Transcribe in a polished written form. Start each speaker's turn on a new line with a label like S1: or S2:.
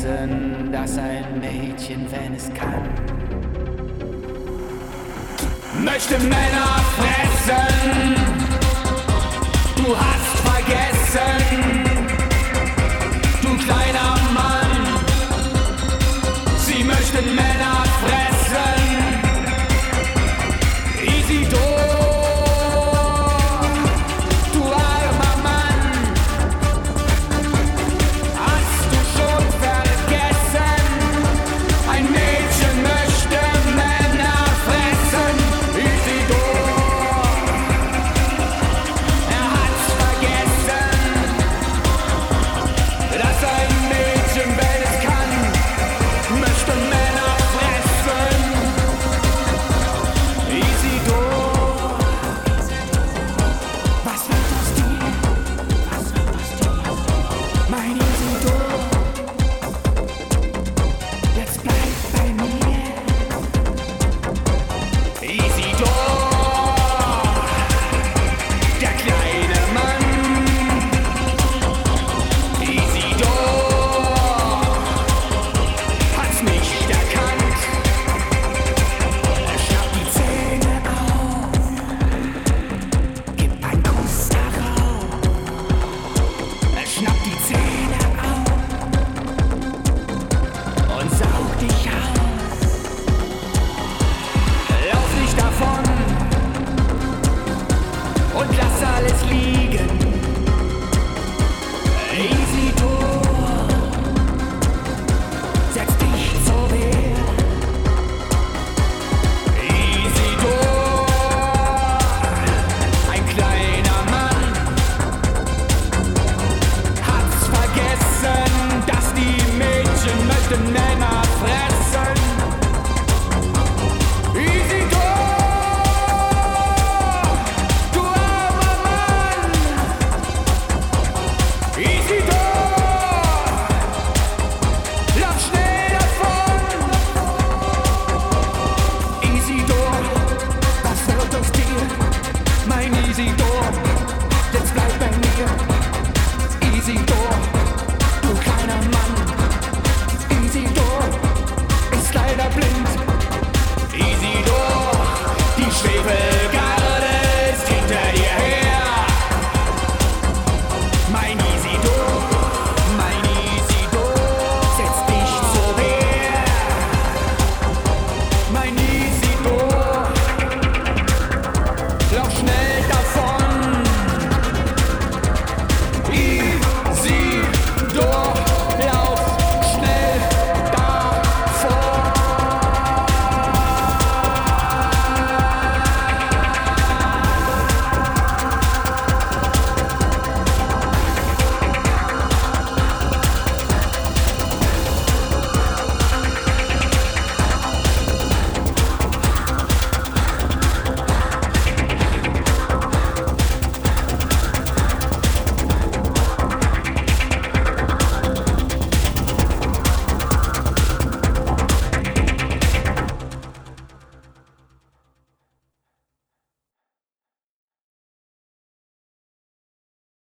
S1: vergessen, dass ein Mädchen, wenn es kann, möchte Männer fressen. Du hast vergessen, du kleiner Mann, sie möchten Männer fressen. Isidor, du armer Mann, hast du schon vergessen, ein Mädchen möchte Männer fressen. Isidor, er hat's vergessen, dass ein Mädchen, wenn es kann, möchte Männer fressen. Isidor, was wird aus dir? Was wird aus dir? Mein Isidor, jetzt bleib bei mir. Isidor, der kleine Mann. Isidor hat's nicht erkannt. Er schnappt die Zähne auf, gibt einen Kuss darauf. Er schnappt die Zähne auf und saugt dich aus. Lauf nicht davon und lass alles liegen. Isidor, setz dich zur Wehr. Isidor, ein kleiner Mann, hat's vergessen, dass die Mädchen möchten Männer fressen. Isidor, du armer Mann. Isidor, lauf schnell davon. Isidor, was wird aus dir, mein Isidor?